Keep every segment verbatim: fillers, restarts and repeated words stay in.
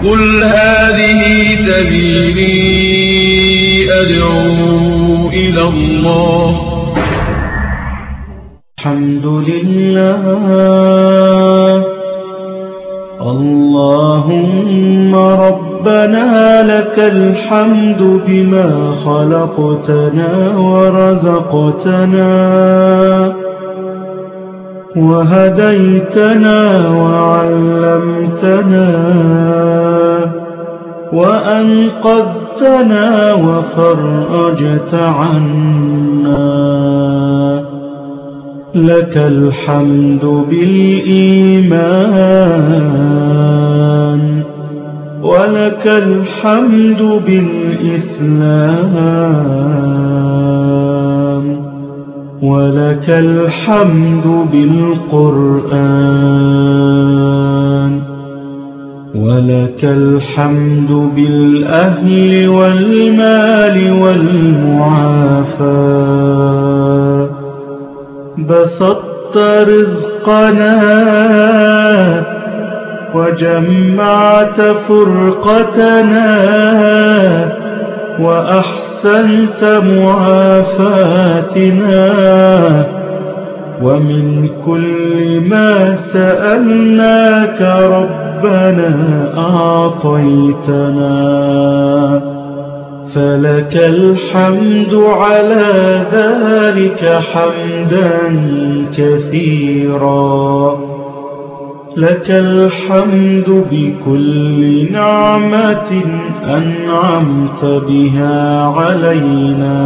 قل هذه سبيلي أدعو إلى الله. الحمد لله اللهم ربنا لك الحمد بما خلقتنا ورزقتنا وهديتنا وعلمتنا وأنقذتنا وفرجت عنا. لك الحمد بالإيمان ولك الحمد بالإسلام ولك الحمد بالقرآن ولك الحمد بالأهل والمال والمعافاة. بسطت رزقنا وجمعت فرقتنا وأحسنت معافاتنا ومن كل ما سألناك ربنا أعطيتنا. فلك الحمد على ذلك حمدا كثيرا. لك الحمد بكل نعمة أنعمت بها علينا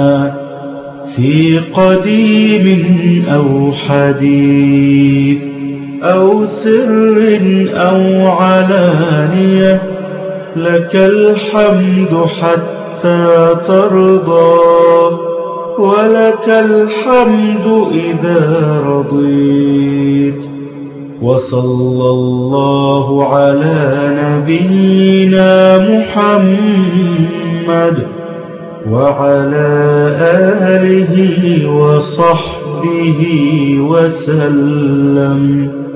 في قديم أو حديث أو سر أو علانية. لك الحمد حتى ترضى ولك الحمد إذا رضيت. وصلى الله على نبينا محمد وعلى آله وصحبه وسلم.